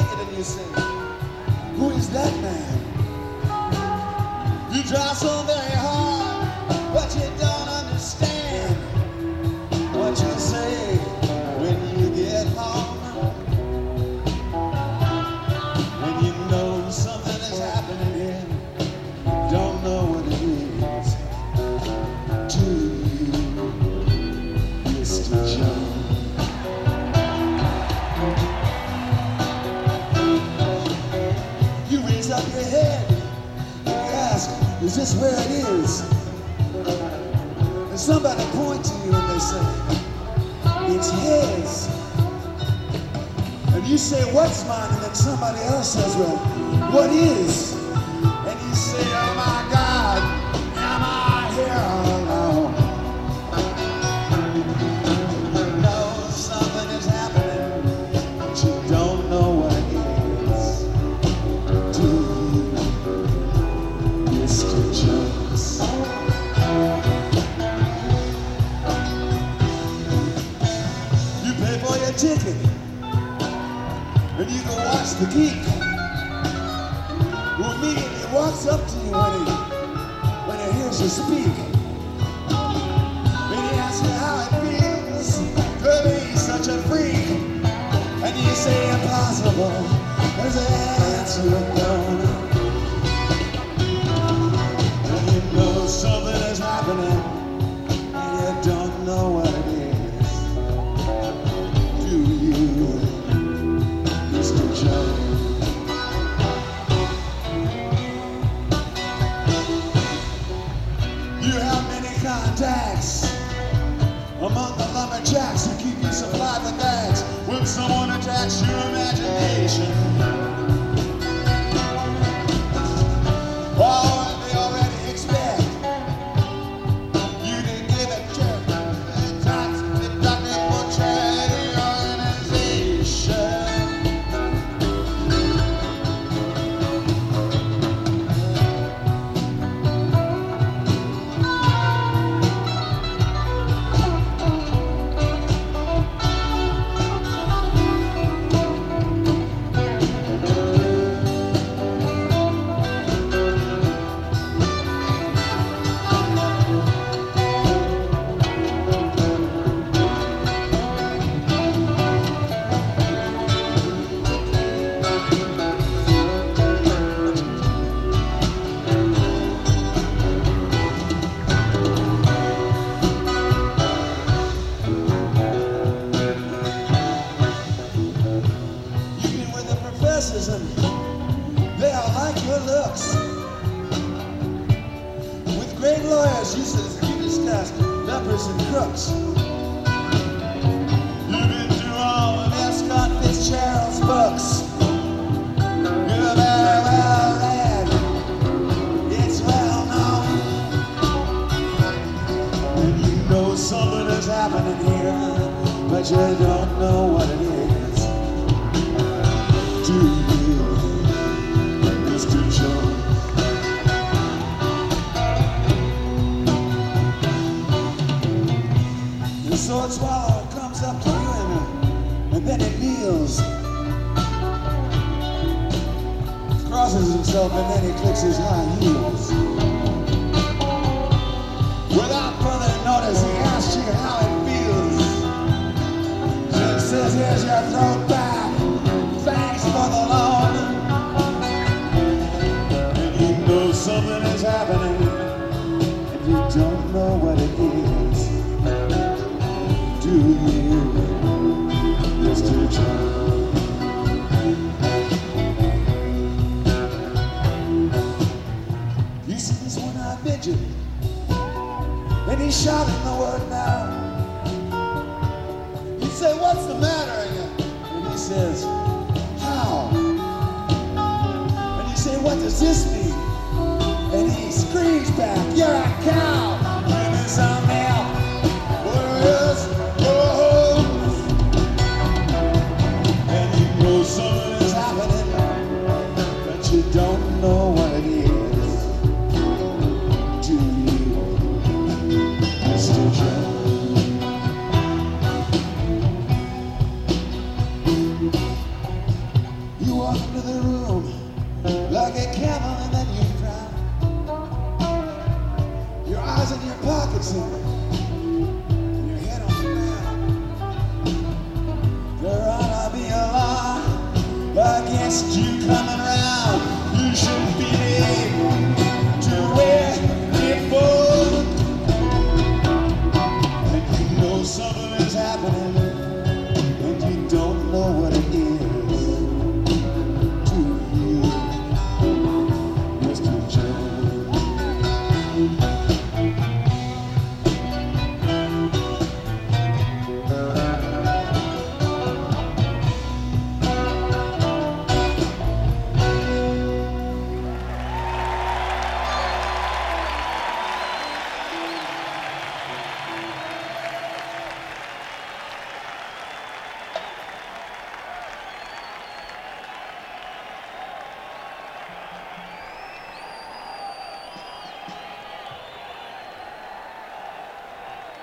take it and you say, who is that man? You try so very hard, but you don't understand what you say when you get home. When you know something is happening here, don't know what it is to you, Mr. Jones. You raise up your head and you ask, is this where it is? And somebody points to you and they say, it's his. And you say, what's mine? And then somebody else says, well, what is? And you say, oh my God, am I here alone? You know something is happening, but you don't know what it is. Do you, Mr. Jones? You pay for your ticket, and you go watch the geek, who immediately walks up to you when he hears you speak. And he asks you how it feels to be such a freak. And you say impossible, there's an answer unknown. And you know something is happening, and you don't know what it is. Do you, Mr. Jones? You have many contacts among the lumberjacks who keep you supplied with bags. When someone attacks your imagination, oh, and they already expect you to give a check to the tax-deductible charity organization. And they all like your looks. With great lawyers, you discuss lepers and crooks. You've been through all of Scott Fitzgerald's books. You're very well read. It's well known. And you know something is happening here, but you don't know what it is. Do you, Mr. Jones? The sword swallower comes up to you and then he kneels, crosses himself, and then he clicks his high heels. Without further notice, he asks you how it feels. He says, here's your throat back. Thanks for the loan. And you know something is happening, and you don't know what it is. Do you, Mr. Jones? You see this one-eyed midget, and he's shouting the word now. You say, what's the matter? And he says, how? And you say, what does this mean? And he screams back, you're a cow.